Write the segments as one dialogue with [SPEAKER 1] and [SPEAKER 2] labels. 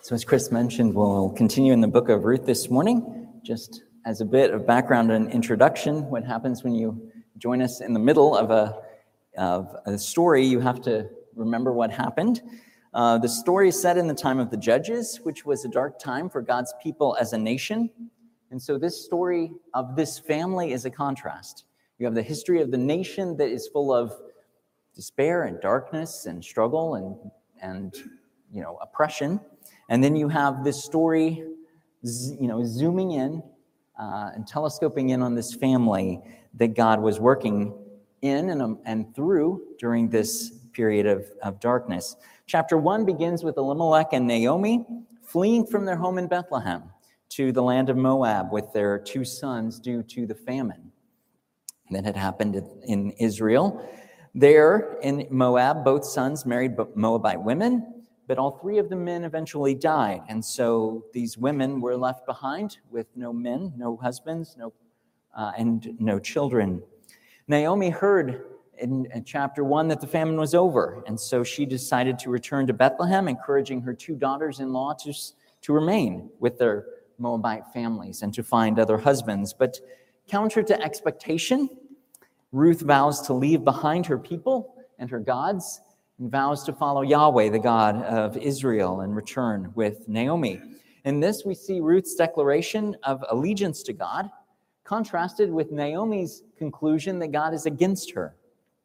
[SPEAKER 1] So as Chris mentioned, we'll continue in the book of Ruth this morning. Just as a bit of background and introduction, what happens when you join us in the middle of a story, you have to remember what happened. The story is set in the time of the Judges, which was a dark time for God's people as a nation. And so this story of this family is a contrast. You have the history of the nation that is full of despair and darkness and struggle and oppression. And then you have this story, zooming in and telescoping in on this family that God was working in and through during this period of darkness. Chapter 1 begins with Elimelech and Naomi fleeing from their home in Bethlehem to the land of Moab with their 2 sons due to the famine that had happened in Israel. There in Moab, both sons married Moabite women, but all 3 of the men eventually died. And so these women were left behind with no men, no husbands, and no children. Naomi heard in chapter 1 that the famine was over. And so she decided to return to Bethlehem, encouraging her 2 daughters-in-law to remain with their Moabite families and to find other husbands. But counter to expectation, Ruth vows to leave behind her people and her gods and vows to follow Yahweh, the God of Israel, and return with Naomi. In this, we see Ruth's declaration of allegiance to God, contrasted with Naomi's conclusion that God is against her.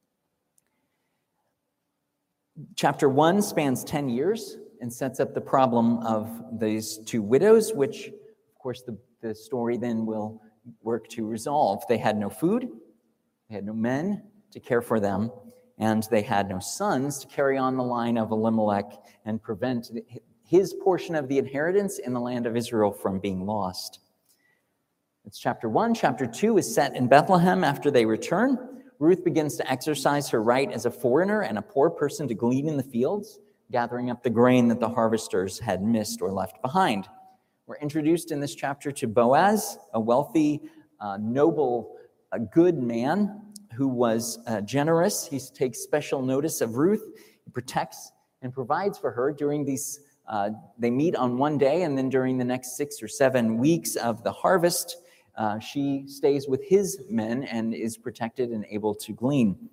[SPEAKER 1] Chapter 1 spans 10 years and sets up the problem of these 2 widows, which, of course, the story then will work to resolve. They had no food, they had no men to care for them, and they had no sons to carry on the line of Elimelech and prevent his portion of the inheritance in the land of Israel from being lost. It's chapter 1. Chapter 2 is set in Bethlehem after they return. Ruth begins to exercise her right as a foreigner and a poor person to glean in the fields, gathering up the grain that the harvesters had missed or left behind. We're introduced in this chapter to Boaz, a wealthy, noble, a good man who was generous. He takes special notice of Ruth. He protects and provides for her during these, they meet on one day, and then during the next 6 or 7 weeks of the harvest, she stays with his men and is protected and able to glean.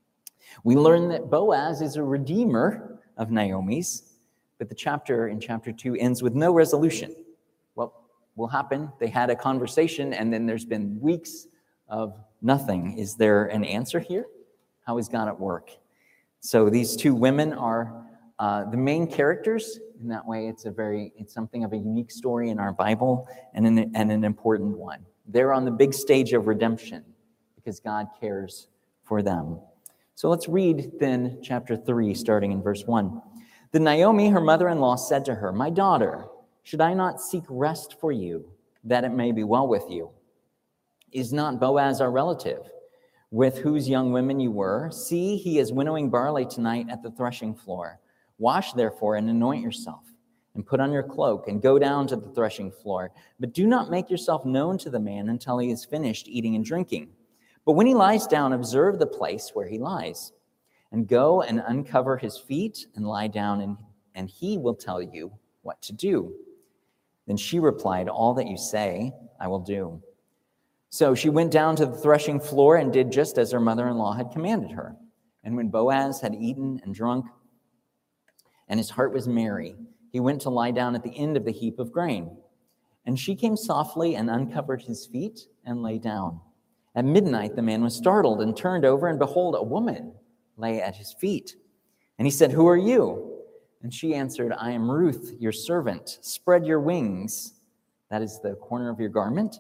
[SPEAKER 1] We learn that Boaz is a redeemer of Naomi's, but the chapter in chapter 2 ends with no resolution. What will happen? They had a conversation, and then there's been weeks of nothing. Is there an answer here? How is God at work? So these 2 women are the main characters. In that way, it's something of a unique story in our Bible and an important one. They're on the big stage of redemption because God cares for them. So let's read then chapter 3, starting in verse 1. Then Naomi, her mother-in-law, said to her, "My daughter, should I not seek rest for you, that it may be well with you? Is not Boaz our relative, with whose young women you were? See, he is winnowing barley tonight at the threshing floor. Wash, therefore, and anoint yourself, and put on your cloak, and go down to the threshing floor. But do not make yourself known to the man until he is finished eating and drinking. But when he lies down, observe the place where he lies, and go and uncover his feet and lie down, and he will tell you what to do." Then she replied, "All that you say, I will do." So she went down to the threshing floor and did just as her mother-in-law had commanded her. And when Boaz had eaten and drunk, and his heart was merry, he went to lie down at the end of the heap of grain. And she came softly and uncovered his feet and lay down. At midnight the man was startled and turned over, and behold, a woman lay at his feet. And he said, "Who are you?" And she answered, "I am Ruth, your servant. Spread your wings," that is the corner of your garment,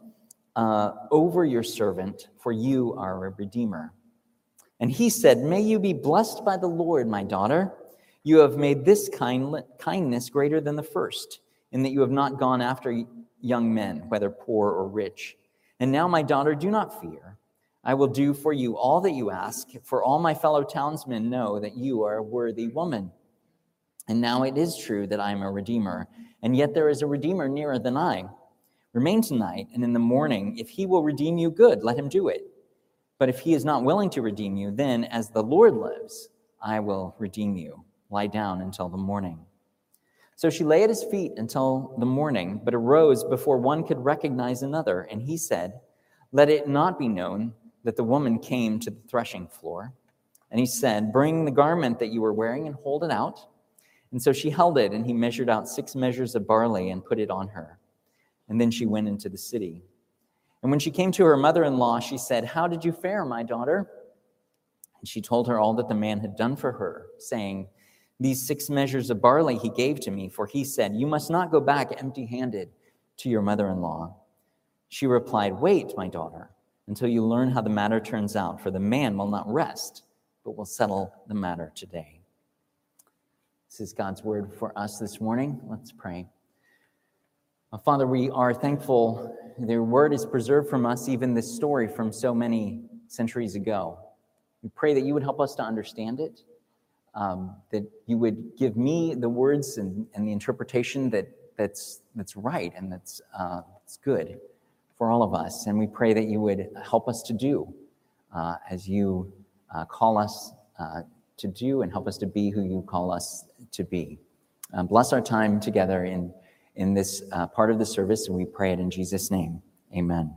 [SPEAKER 1] "over your servant, for you are a redeemer." And he said, "May you be blessed by the Lord, my daughter. You have made this kindness greater than the first, in that you have not gone after young men, whether poor or rich. And now, my daughter, do not fear. I will do for you all that you ask, for all my fellow townsmen know that you are a worthy woman. And now it is true that I am a redeemer, and yet there is a redeemer nearer than I. Remain tonight, and in the morning, if he will redeem you, good, let him do it. But if he is not willing to redeem you, then, as the Lord lives, I will redeem you. Lie down until the morning." So she lay at his feet until the morning, but arose before one could recognize another. And he said, "Let it not be known that the woman came to the threshing floor." And he said, "Bring the garment that you were wearing and hold it out." And so she held it, and he measured out 6 measures of barley and put it on her. And then she went into the city. And when she came to her mother-in-law, she said, "How did you fare, my daughter?" And she told her all that the man had done for her, saying, "These 6 measures of barley he gave to me, for he said, 'You must not go back empty-handed to your mother-in-law.'" She replied, "Wait, my daughter, until you learn how the matter turns out, for the man will not rest, but will settle the matter today." This is God's word for us this morning. Let's pray. Father, we are thankful their word is preserved from us, even this story from so many centuries ago. We pray that you would help us to understand it, that you would give me the words and the interpretation that's right and that's good for all of us. And we pray that you would help us to do as you call us to do, and help us to be who you call us to be. Bless our time together in this part of the service, and we pray it in Jesus' name. Amen.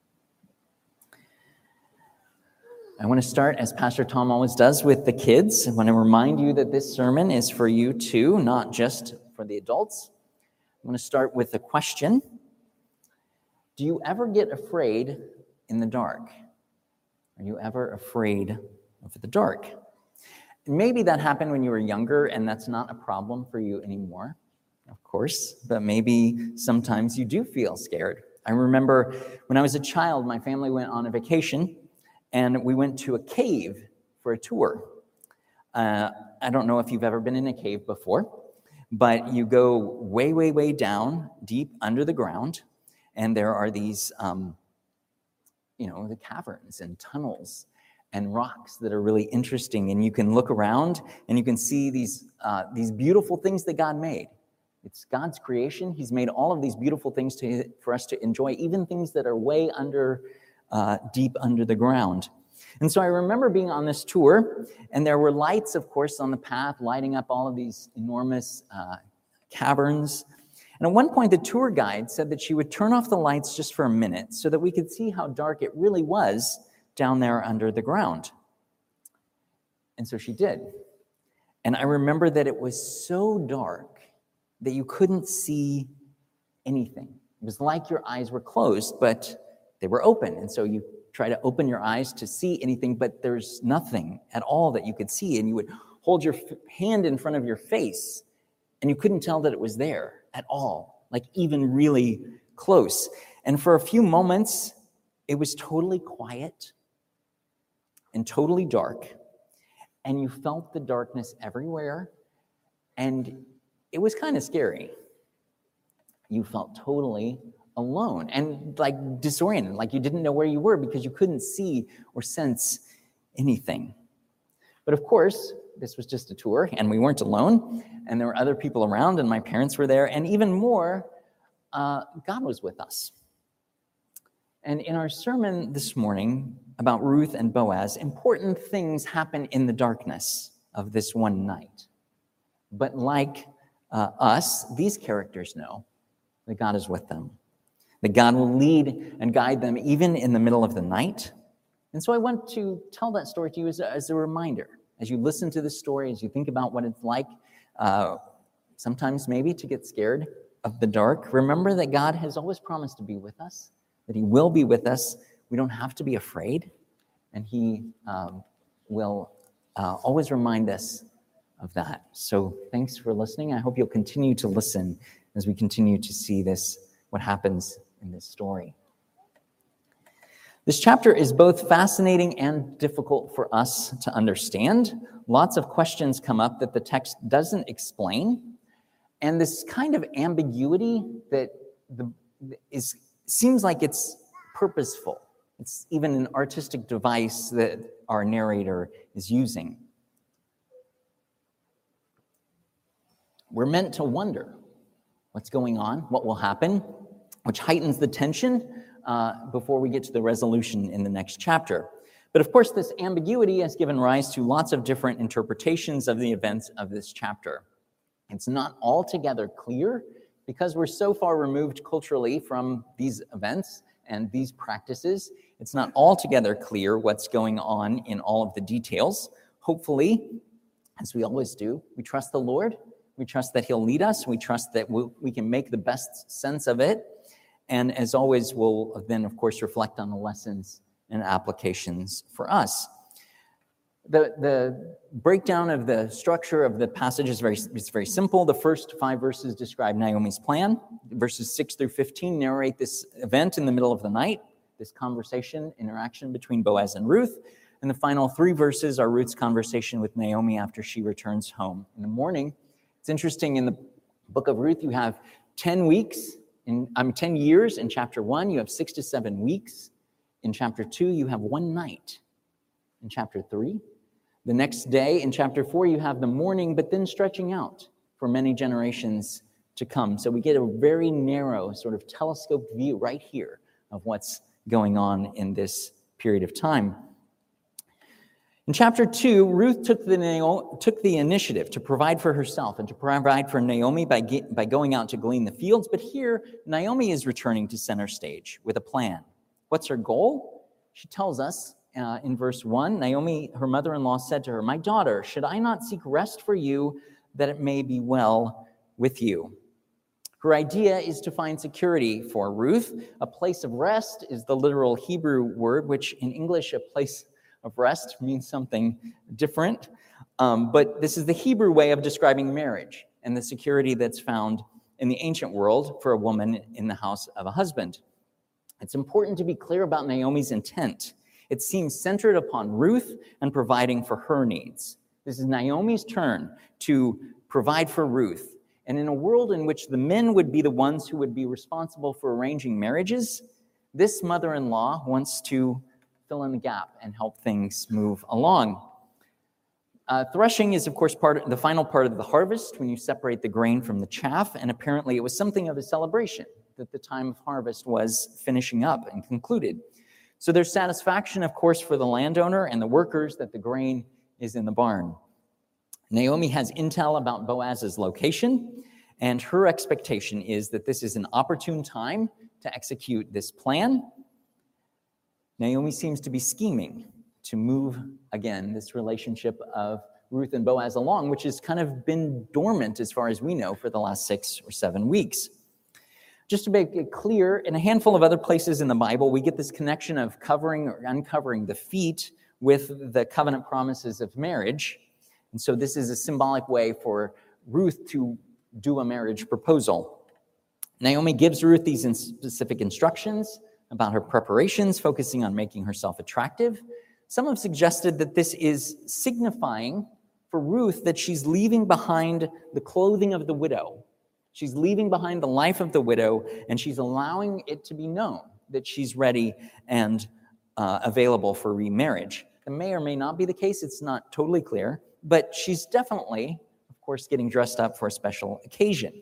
[SPEAKER 1] I want to start, as Pastor Tom always does, with the kids. I want to remind you that this sermon is for you too, not just for the adults. I want to start with a question. Do you ever get afraid in the dark? Are you ever afraid of the dark? Maybe that happened when you were younger, and that's not a problem for you anymore, of course, but maybe sometimes you do feel scared. I remember when I was a child, my family went on a vacation, and we went to a cave for a tour. I don't know if you've ever been in a cave before, but you go way, way, way down, deep under the ground, and there are these, the caverns and tunnels and rocks that are really interesting, and you can look around and you can see these beautiful things that God made. It's God's creation. He's made all of these beautiful things for us to enjoy, even things that are way under, deep under the ground. And so I remember being on this tour, and there were lights, of course, on the path, lighting up all of these enormous caverns. And at one point, the tour guide said that she would turn off the lights just for a minute so that we could see how dark it really was down there under the ground. And so she did. And I remember that it was so dark that you couldn't see anything. It was like your eyes were closed, but they were open. And so you try to open your eyes to see anything, but there's nothing at all that you could see. And you would hold your hand in front of your face, and you couldn't tell that it was there at all, like even really close. And for a few moments, it was totally quiet and totally dark, and you felt the darkness everywhere, and it was kind of scary. You felt totally alone and like disoriented, like you didn't know where you were because you couldn't see or sense anything. But of course, this was just a tour, and we weren't alone, and there were other people around, and my parents were there, and even more, God was with us. And in our sermon this morning about Ruth and Boaz, important things happen in the darkness of this one night. But like us, these characters know that God is with them, that God will lead and guide them even in the middle of the night. And so I want to tell that story to you as a reminder. As you listen to this story, as you think about what it's like, sometimes maybe to get scared of the dark, remember that God has always promised to be with us, that he will be with us. We don't have to be afraid, and he will always remind us of that. So thanks for listening. I hope you'll continue to listen as we continue to see what happens in this story. This chapter is both fascinating and difficult for us to understand. Lots of questions come up that the text doesn't explain. And this kind of ambiguity that seems like it's purposeful. It's even an artistic device that our narrator is using. We're meant to wonder what's going on, what will happen, which heightens the tension before we get to the resolution in the next chapter. But of course, this ambiguity has given rise to lots of different interpretations of the events of this chapter. It's not altogether clear because we're so far removed culturally from these events and these practices. It's not altogether clear what's going on in all of the details. Hopefully, as we always do, we trust the Lord. We trust that he'll lead us. We trust that we can make the best sense of it. And as always, we'll then, of course, reflect on the lessons and applications for us. The breakdown of the structure of the passage is very simple. The first 5 verses describe Naomi's plan. Verses 6 through 15 narrate this event in the middle of the night, this conversation, interaction between Boaz and Ruth. And the final 3 verses are Ruth's conversation with Naomi after she returns home in the morning. It's interesting, in the book of Ruth, you have 10 years in chapter 1. You have 6 to 7 weeks. In chapter 2, you have 1 night. In chapter 3, the next day in chapter 4, you have the morning, but then stretching out for many generations to come. So we get a very narrow sort of telescoped view right here of what's going on in this period of time. In chapter 2, Ruth took the initiative to provide for herself and to provide for Naomi by going out to glean the fields. But here, Naomi is returning to center stage with a plan. What's her goal? She tells us in verse 1, Naomi, her mother-in-law, said to her, "My daughter, should I not seek rest for you, that it may be well with you?" Her idea is to find security for Ruth. A place of rest is the literal Hebrew word, which in English, a place of rest means something different. But this is the Hebrew way of describing marriage and the security that's found in the ancient world for a woman in the house of a husband. It's important to be clear about Naomi's intent. It seems centered upon Ruth and providing for her needs. This is Naomi's turn to provide for Ruth. And in a world in which the men would be the ones who would be responsible for arranging marriages, this mother-in-law wants to fill in the gap and help things move along. Threshing is, of course, the final part of the harvest when you separate the grain from the chaff, and apparently it was something of a celebration that the time of harvest was finishing up and concluded. So there's satisfaction, of course, for the landowner and the workers that the grain is in the barn. Naomi has intel about Boaz's location, and her expectation is that this is an opportune time to execute this plan. Naomi seems to be scheming to move, again, this relationship of Ruth and Boaz along, which has kind of been dormant, as far as we know, for the last 6 or 7 weeks. Just to make it clear, in a handful of other places in the Bible, we get this connection of covering or uncovering the feet with the covenant promises of marriage. And so this is a symbolic way for Ruth to do a marriage proposal. Naomi gives Ruth these specific instructions about her preparations, focusing on making herself attractive. Some have suggested that this is signifying for Ruth that she's leaving behind the clothing of the widow. She's leaving behind the life of the widow, and she's allowing it to be known that she's ready and available for remarriage. That may or may not be the case. It's not totally clear, but she's definitely, of course, getting dressed up for a special occasion.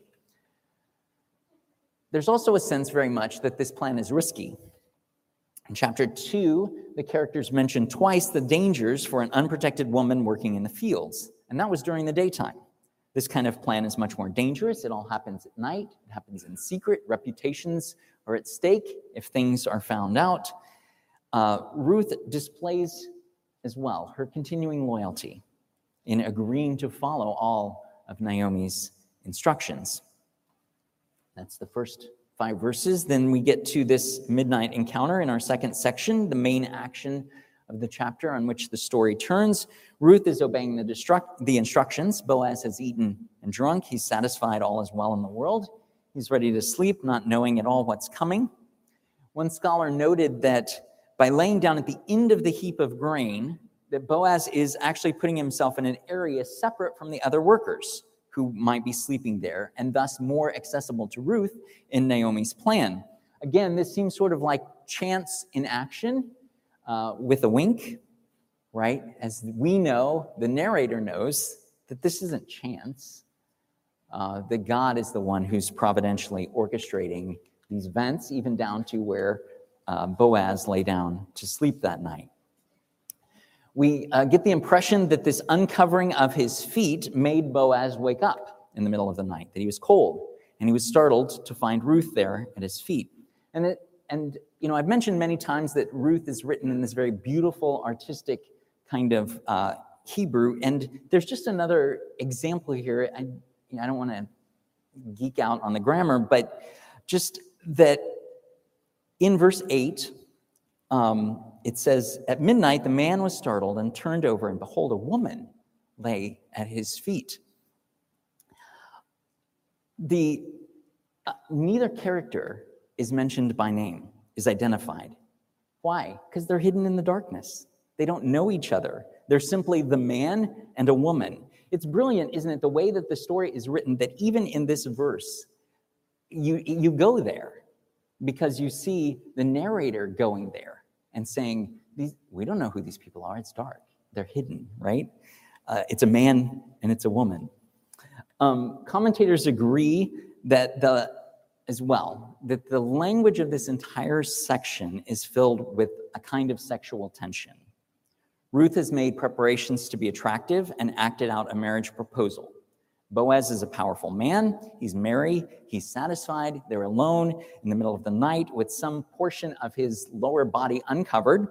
[SPEAKER 1] There's also a sense very much that this plan is risky. In chapter 2, the characters mention twice the dangers for an unprotected woman working in the fields, and that was during the daytime. This kind of plan is much more dangerous. It all happens at night. It happens in secret. Reputations are at stake if things are found out. Ruth displays as well her continuing loyalty in agreeing to follow all of Naomi's instructions. That's the first 5 verses. Then we get to this midnight encounter in our second section, the main action of the chapter on which the story turns. Ruth is obeying the instructions. Boaz has eaten and drunk. He's satisfied all is well in the world. He's ready to sleep, not knowing at all what's coming. One scholar noted that by laying down at the end of the heap of grain, that Boaz is actually putting himself in an area separate from the other workers who might be sleeping there, and thus more accessible to Ruth in Naomi's plan. Again, this seems sort of like chance in action with a wink, right? As we know, the narrator knows that this isn't chance, that God is the one who's providentially orchestrating these events, even down to where Boaz lay down to sleep that night. We get the impression that this uncovering of his feet made Boaz wake up in the middle of the night, that he was cold, and he was startled to find Ruth there at his feet. And I've mentioned many times that Ruth is written in this very beautiful, artistic kind of Hebrew, and there's just another example here. I don't want to geek out on the grammar, but just that in verse 8, it says, "At midnight the man was startled and turned over, and behold, a woman lay at his feet." Neither character is mentioned by name, is identified. Why? Because they're hidden in the darkness. They don't know each other. They're simply the man and a woman. It's brilliant, isn't it, the way that the story is written, that even in this verse, you go there because you see the narrator going there and saying, we don't know who these people are. It's dark. They're hidden, right? It's a man and it's a woman. Commentators agree that the language of this entire section is filled with a kind of sexual tension. Ruth has made preparations to be attractive and acted out a marriage proposal. Boaz is a powerful man. He's merry. He's satisfied. They're alone in the middle of the night with some portion of his lower body uncovered.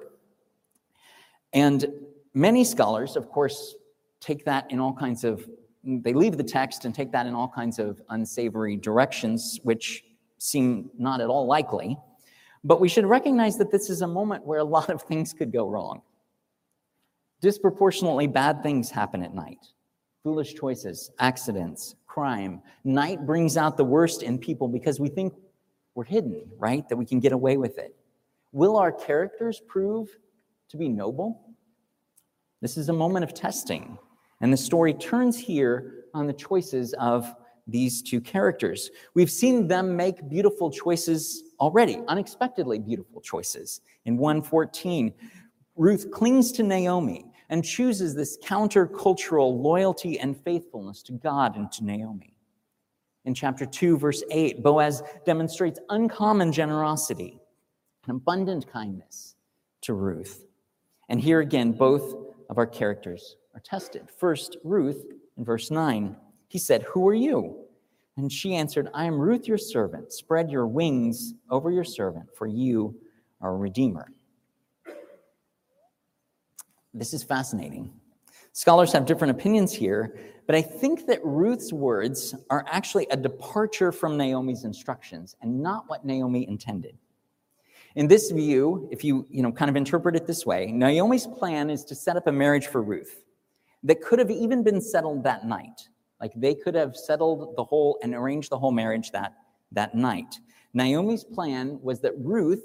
[SPEAKER 1] And many scholars, of course, take that in all kinds of, they leave the text and take that in all kinds of unsavory directions, which seem not at all likely. But we should recognize that this is a moment where a lot of things could go wrong. Disproportionately bad things happen at night. Foolish choices, accidents, crime. Night brings out the worst in people because we think we're hidden, right? That we can get away with it. Will our characters prove to be noble? This is a moment of testing. And the story turns here on the choices of these two characters. We've seen them make beautiful choices already, unexpectedly beautiful choices. In 1:14, Ruth clings to Naomi and chooses this countercultural loyalty and faithfulness to God and to Naomi. In chapter 2, verse 8, Boaz demonstrates uncommon generosity and abundant kindness to Ruth. And here again, both of our characters are tested. First, Ruth, in verse 9, he said, "Who are you?" And she answered, "I am Ruth, your servant. Spread your wings over your servant, for you are a redeemer." This is fascinating. Scholars have different opinions here, but I think that Ruth's words are actually a departure from Naomi's instructions and not what Naomi intended. In this view, if you kind of interpret it this way, Naomi's plan is to set up a marriage for Ruth that could have even been settled that night. Like they could have settled the whole and arranged the whole marriage that night. Naomi's plan was that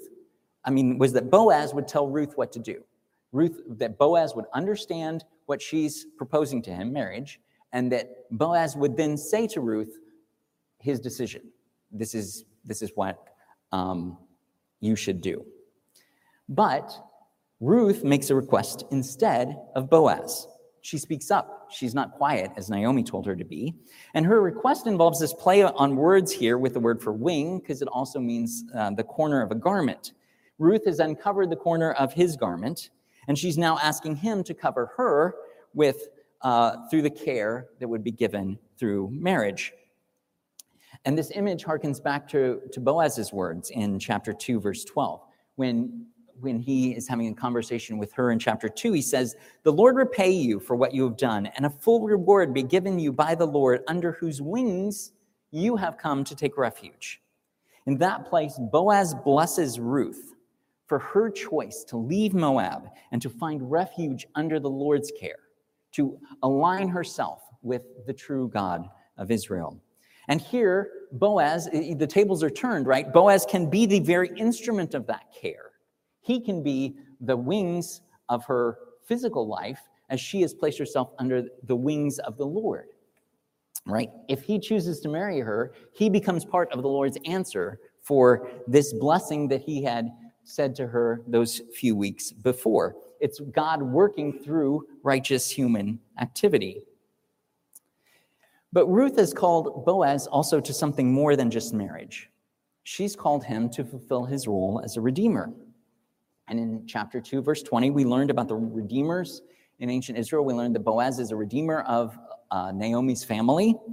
[SPEAKER 1] Boaz would tell Ruth what to do. That Boaz would understand what she's proposing to him, marriage, and that Boaz would then say to Ruth his decision. This is what you should do. But Ruth makes a request instead of Boaz. She speaks up. She's not quiet, as Naomi told her to be. And her request involves this play on words here with the word for wing, because it also means the corner of a garment. Ruth has uncovered the corner of his garment, and she's now asking him to cover her with through the care that would be given through marriage. And this image harkens back to Boaz's words in chapter 2, verse 12. When he is having a conversation with her in chapter 2, he says, "The Lord repay you for what you have done, and a full reward be given you by the Lord, under whose wings you have come to take refuge." In that place, Boaz blesses Ruth for her choice to leave Moab and to find refuge under the Lord's care, to align herself with the true God of Israel. And here, Boaz, the tables are turned, right? Boaz can be the very instrument of that care. He can be the wings of her physical life as she has placed herself under the wings of the Lord, right? If he chooses to marry her, he becomes part of the Lord's answer for this blessing that he had said to her those few weeks before. It's God working through righteous human activity. But Ruth has called Boaz also to something more than just marriage. She's called him to fulfill his role as a redeemer. And in chapter 2, verse 20, we learned about the redeemers in ancient Israel. We learned that Boaz is a redeemer of Naomi's family.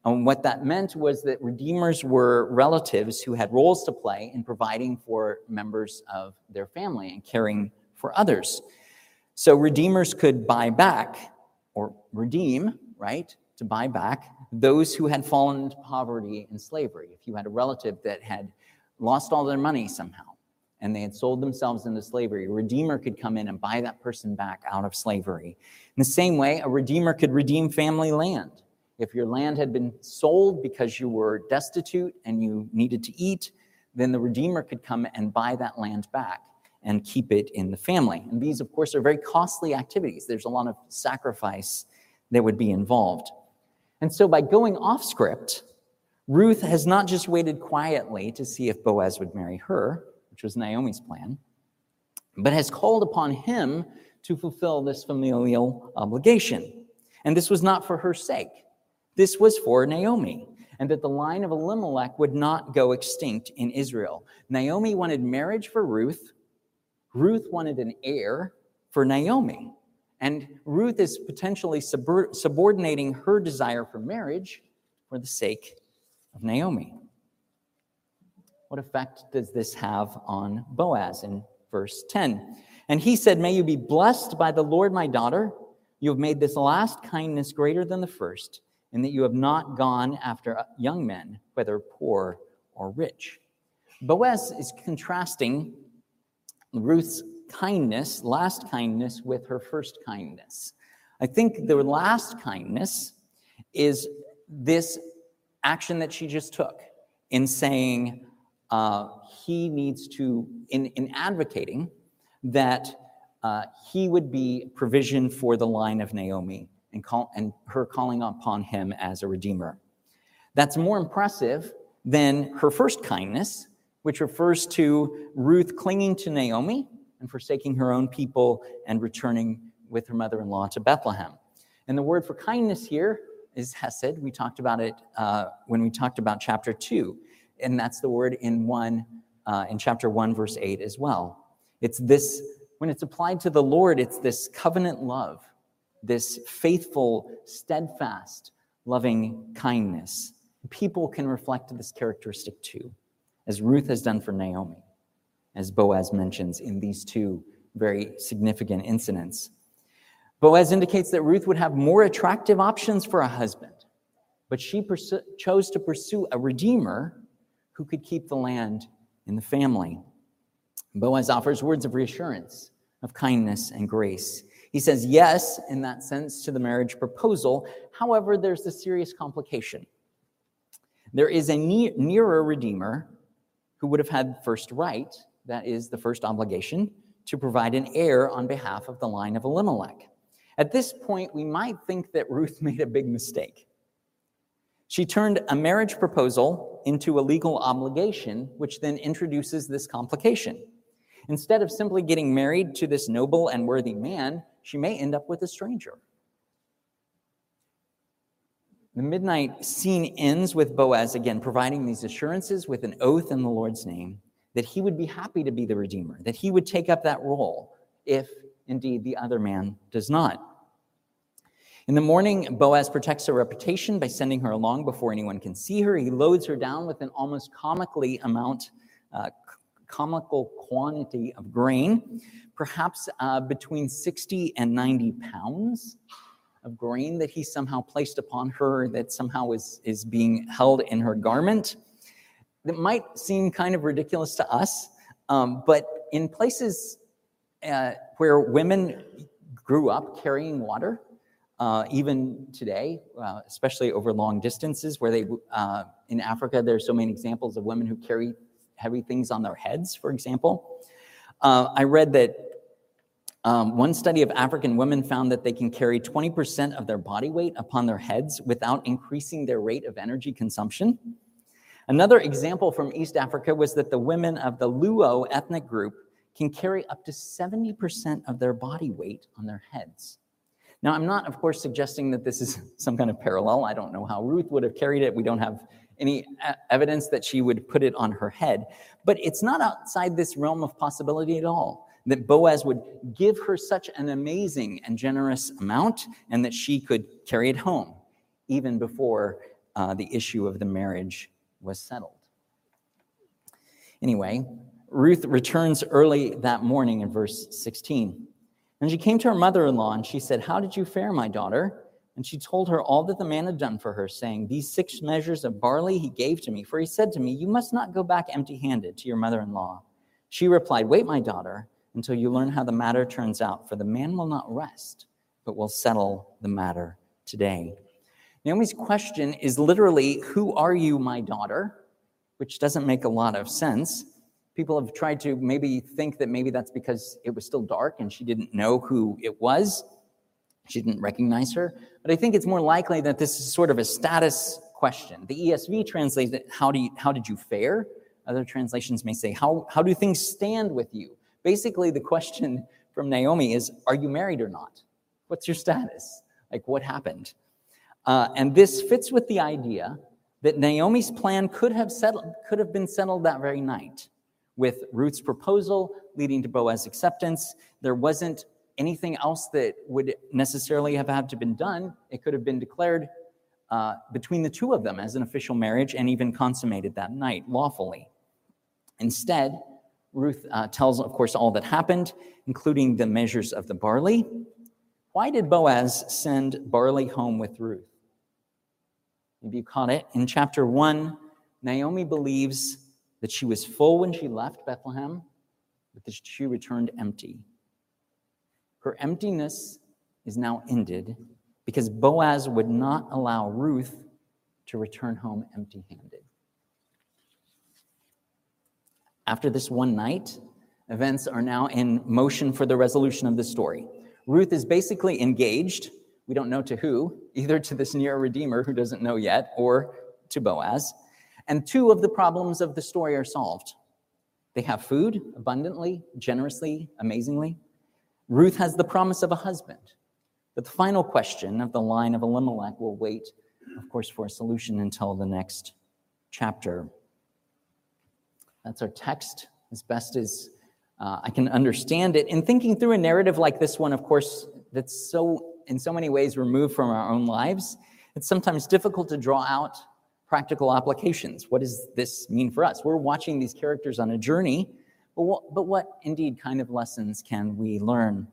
[SPEAKER 1] And what that meant was that redeemers were relatives who had roles to play in providing for members of their family and caring for others. So redeemers could buy back or redeem, right, to buy back those who had fallen into poverty and slavery. If you had a relative that had lost all their money somehow and they had sold themselves into slavery, a redeemer could come in and buy that person back out of slavery. In the same way, a redeemer could redeem family land. If your land had been sold because you were destitute and you needed to eat, then the redeemer could come and buy that land back and keep it in the family. And these, of course, are very costly activities. There's a lot of sacrifice that would be involved. And so by going off script, Ruth has not just waited quietly to see if Boaz would marry her, which was Naomi's plan, but has called upon him to fulfill this familial obligation. And this was not for her sake. This was for Naomi, and that the line of Elimelech would not go extinct in Israel. Naomi wanted marriage for Ruth. Ruth wanted an heir for Naomi. And Ruth is potentially subordinating her desire for marriage for the sake of Naomi. What effect does this have on Boaz in verse 10? And he said, "May you be blessed by the Lord, my daughter. You have made this last kindness greater than the first, in that you have not gone after young men, whether poor or rich." Boaz is contrasting Ruth's kindness, last kindness, with her first kindness. I think the last kindness is this action that she just took in saying he needs to, in advocating that he would be provision for the line of Naomi and her calling upon him as a redeemer. That's more impressive than her first kindness, which refers to Ruth clinging to Naomi and forsaking her own people and returning with her mother-in-law to Bethlehem. And the word for kindness here is hesed. We talked about it when we talked about chapter 2, and that's the word in chapter 1, verse 8 as well. It's this, when it's applied to the Lord, it's this covenant love, this faithful, steadfast, loving kindness. People can reflect this characteristic too, as Ruth has done for Naomi, as Boaz mentions in these two very significant incidents. Boaz indicates that Ruth would have more attractive options for a husband, but she chose to pursue a redeemer who could keep the land in the family. Boaz offers words of reassurance, of kindness and grace. He says yes, in that sense, to the marriage proposal. However, there's a serious complication. There is a nearer redeemer who would have had first right, that is the first obligation, to provide an heir on behalf of the line of Elimelech. At this point, we might think that Ruth made a big mistake. She turned a marriage proposal into a legal obligation, which then introduces this complication. Instead of simply getting married to this noble and worthy man, she may end up with a stranger. The midnight scene ends with Boaz again providing these assurances with an oath in the Lord's name that he would be happy to be the redeemer, that he would take up that role if indeed the other man does not. In the morning, Boaz protects her reputation by sending her along before anyone can see her. He loads her down with an almost comical quantity of grain, perhaps between 60 and 90 pounds of grain that he somehow placed upon her, that somehow is being held in her garment. That might seem kind of ridiculous to us, but in places where women grew up carrying water, even today, especially over long distances, where in Africa, there's so many examples of women who carry heavy things on their heads, for example. I read that one study of African women found that they can carry 20% of their body weight upon their heads without increasing their rate of energy consumption. Another example from East Africa was that the women of the Luo ethnic group can carry up to 70% of their body weight on their heads. Now, I'm not, of course, suggesting that this is some kind of parallel. I don't know how Ruth would have carried it. We don't have any evidence that she would put it on her head. But it's not outside this realm of possibility at all, that Boaz would give her such an amazing and generous amount and that she could carry it home, even before the issue of the marriage was settled. Anyway, Ruth returns early that morning in verse 16. And she came to her mother-in-law, and she said, "How did you fare, my daughter?" And she told her all that the man had done for her, saying, "These 6 measures of barley he gave to me, for he said to me, 'You must not go back empty-handed to your mother-in-law.' She replied, 'Wait, my daughter, until you learn how the matter turns out, for the man will not rest, but will settle the matter today.'" Naomi's question is literally, "Who are you, my daughter?" which doesn't make a lot of sense. People have tried to maybe think that maybe that's because it was still dark and she didn't know who it was. She didn't recognize her. But I think it's more likely that this is sort of a status question. The ESV translates it, how did you fare? Other translations may say, how do things stand with you? Basically, the question from Naomi is, are you married or not? What's your status? Like, what happened? And this fits with the idea that Naomi's plan could have been settled that very night. With Ruth's proposal leading to Boaz's acceptance, there wasn't anything else that would necessarily have had to been done. It could have been declared between the two of them as an official marriage and even consummated that night lawfully. Instead, Ruth tells, of course, all that happened, including the measures of the barley. Why did Boaz send barley home with Ruth? Maybe you caught it. In chapter 1, Naomi believes that she was full when she left Bethlehem, but that she returned empty. Her emptiness is now ended because Boaz would not allow Ruth to return home empty-handed. After this one night, events are now in motion for the resolution of the story. Ruth is basically engaged. We don't know to who, either to this near redeemer who doesn't know yet, or to Boaz. And 2 of the problems of the story are solved. They have food abundantly, generously, amazingly. Ruth has the promise of a husband. But the final question of the line of Elimelech will wait, of course, for a solution until the next chapter. That's our text as best as I can understand it. In thinking through a narrative like this one, of course, that's in so many ways removed from our own lives, it's sometimes difficult to draw out practical applications. What does this mean for us? We're watching these characters on a journey, but what indeed kind of lessons can we learn?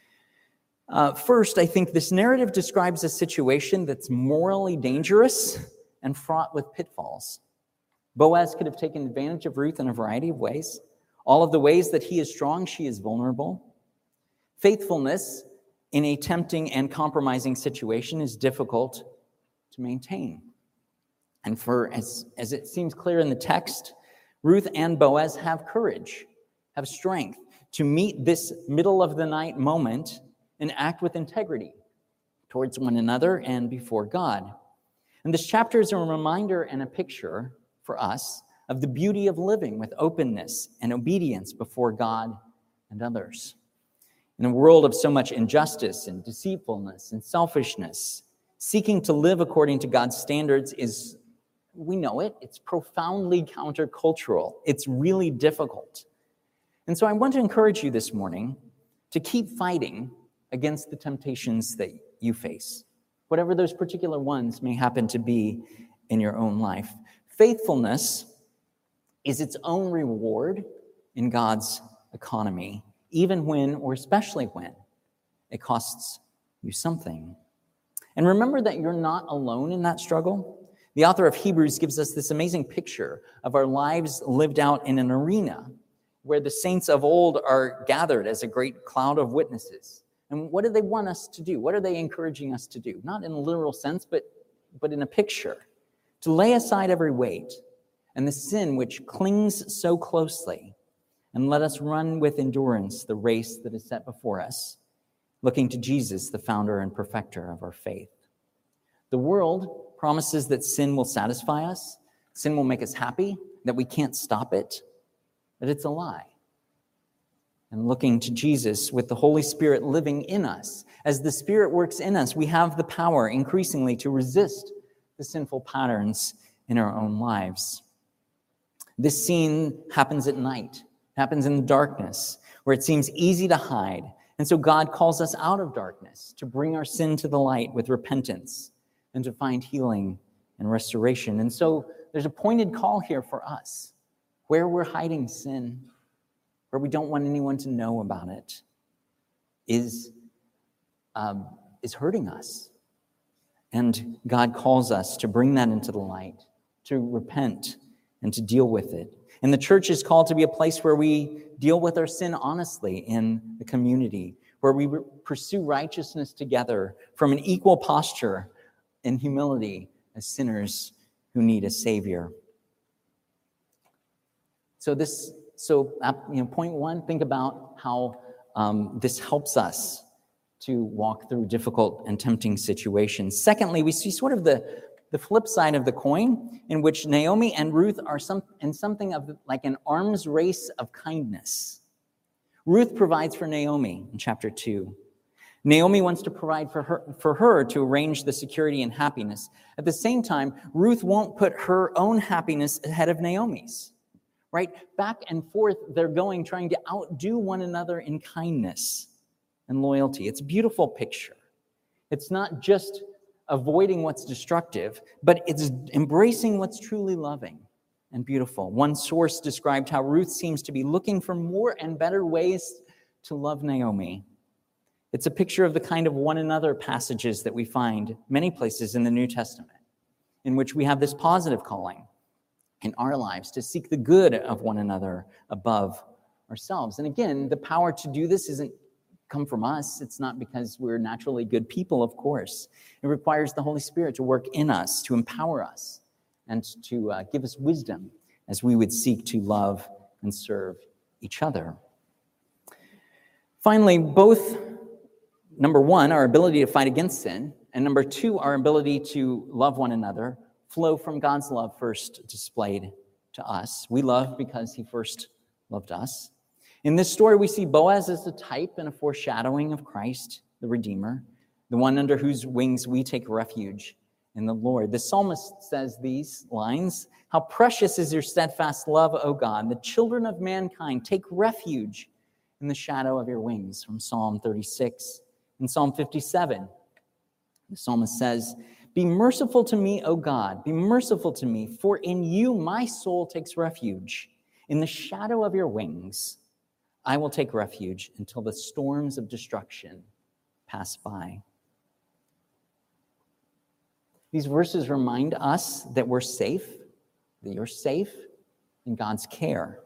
[SPEAKER 1] First, I think this narrative describes a situation that's morally dangerous and fraught with pitfalls. Boaz could have taken advantage of Ruth in a variety of ways. All of the ways that he is strong, she is vulnerable. Faithfulness in a tempting and compromising situation is difficult to maintain. And as it seems clear in the text, Ruth and Boaz have courage, have strength to meet this middle of the night moment and act with integrity towards one another and before God. And this chapter is a reminder and a picture for us of the beauty of living with openness and obedience before God and others. In a world of so much injustice and deceitfulness and selfishness, seeking to live according to God's standards is, we know it, it's profoundly countercultural. It's really difficult. And so I want to encourage you this morning to keep fighting against the temptations that you face, whatever those particular ones may happen to be in your own life. Faithfulness is its own reward in God's economy, even when, or especially when, it costs you something. And remember that you're not alone in that struggle. The author of Hebrews gives us this amazing picture of our lives lived out in an arena where the saints of old are gathered as a great cloud of witnesses. And what do they want us to do? What are they encouraging us to do? Not in a literal sense, but in a picture. To lay aside every weight and the sin which clings so closely, and let us run with endurance the race that is set before us, looking to Jesus, the founder and perfecter of our faith. The world promises that sin will satisfy us, sin will make us happy, that we can't stop it, but it's a lie. And looking to Jesus with the Holy Spirit living in us, as the Spirit works in us, we have the power increasingly to resist the sinful patterns in our own lives. This scene happens at night, happens in the darkness, where it seems easy to hide. And so God calls us out of darkness to bring our sin to the light with repentance and to find healing and restoration. And so there's a pointed call here for us. Where we're hiding sin, where we don't want anyone to know about it, is hurting us. And God calls us to bring that into the light, to repent, and to deal with it. And the church is called to be a place where we deal with our sin honestly in the community, where we pursue righteousness together from an equal posture and humility as sinners who need a Savior. So point one, think about how this helps us to walk through difficult and tempting situations. Secondly, we see sort of the flip side of the coin, in which Naomi and Ruth are in something of like an arms race of kindness. Ruth provides for Naomi in chapter 2. Naomi wants to provide for her to arrange the security and happiness. At the same time, Ruth won't put her own happiness ahead of Naomi's. Right? Back and forth, they're going, trying to outdo one another in kindness and loyalty. It's a beautiful picture. It's not just avoiding what's destructive, but it's embracing what's truly loving and beautiful. One source described how Ruth seems to be looking for more and better ways to love Naomi. It's a picture of the kind of one another passages that we find many places in the New Testament, in which we have this positive calling in our lives to seek the good of one another above ourselves. And again, the power to do this isn't come from us. It's not because we're naturally good people, of course. It requires the Holy Spirit to work in us, to empower us, and to give us wisdom as we would seek to love and serve each other. Finally, both, number one, our ability to fight against sin, and number two, our ability to love one another, flow from God's love first displayed to us. We love because he first loved us. In this story, we see Boaz as a type and a foreshadowing of Christ, the Redeemer, the one under whose wings we take refuge in the Lord. The psalmist says these lines, "How precious is your steadfast love, O God! The children of mankind take refuge in the shadow of your wings," from Psalm 36. In Psalm 57, the psalmist says, "Be merciful to me, O God, be merciful to me, for in you my soul takes refuge. In the shadow of your wings, I will take refuge until the storms of destruction pass by." These verses remind us that we're safe, that you're safe in God's care.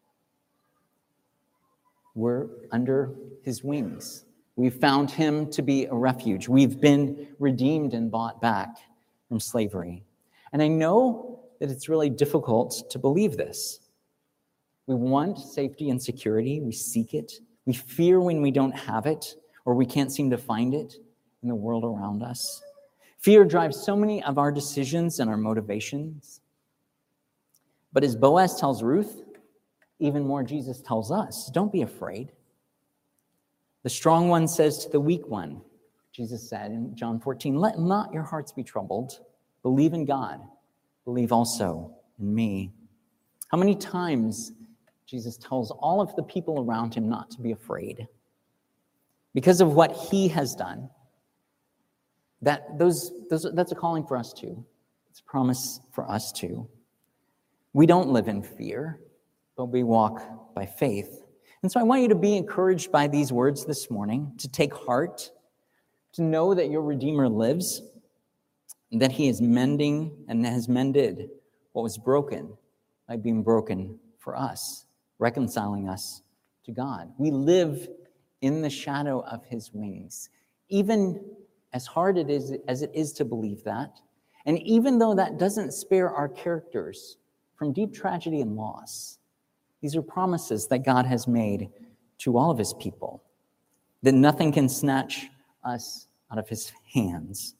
[SPEAKER 1] We're under his wings. We've found him to be a refuge. We've been redeemed and bought back from slavery. And I know that it's really difficult to believe this. We want safety and security. We seek it. We fear when we don't have it or we can't seem to find it in the world around us. Fear drives so many of our decisions and our motivations. But as Boaz tells Ruth, even more Jesus tells us, don't be afraid. The strong one says to the weak one, Jesus said in John 14, "Let not your hearts be troubled. Believe in God. Believe also in me." How many times Jesus tells all of the people around him not to be afraid because of what he has done. That's a calling for us too. It's a promise for us too. We don't live in fear, but we walk by faith. And so I want you to be encouraged by these words this morning, to take heart, to know that your Redeemer lives, that he is mending and has mended what was broken by being broken for us, reconciling us to God. We live in the shadow of his wings. Even as hard as it is to believe that, and even though that doesn't spare our characters from deep tragedy and loss, these are promises that God has made to all of his people, that nothing can snatch us out of his hands.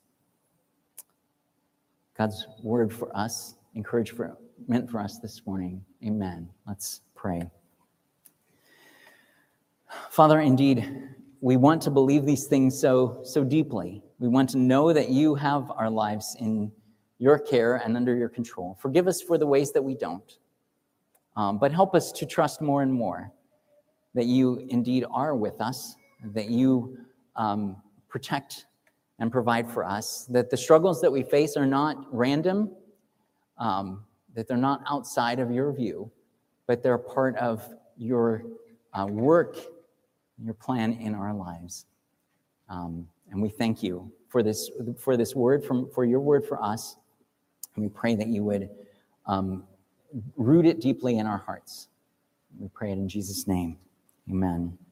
[SPEAKER 1] God's word for us, encouragement for us this morning. Amen. Let's pray. Father, indeed, we want to believe these things so deeply. We want to know that you have our lives in your care and under your control. Forgive us for the ways that we don't, but help us to trust more and more that you indeed are with us, that you protect and provide for us, that the struggles that we face are not random, that they're not outside of your view, but they're part of your work, your plan in our lives. And we thank you for this word, for your word for us. And we pray that you would root it deeply in our hearts. We pray it in Jesus' name. Amen.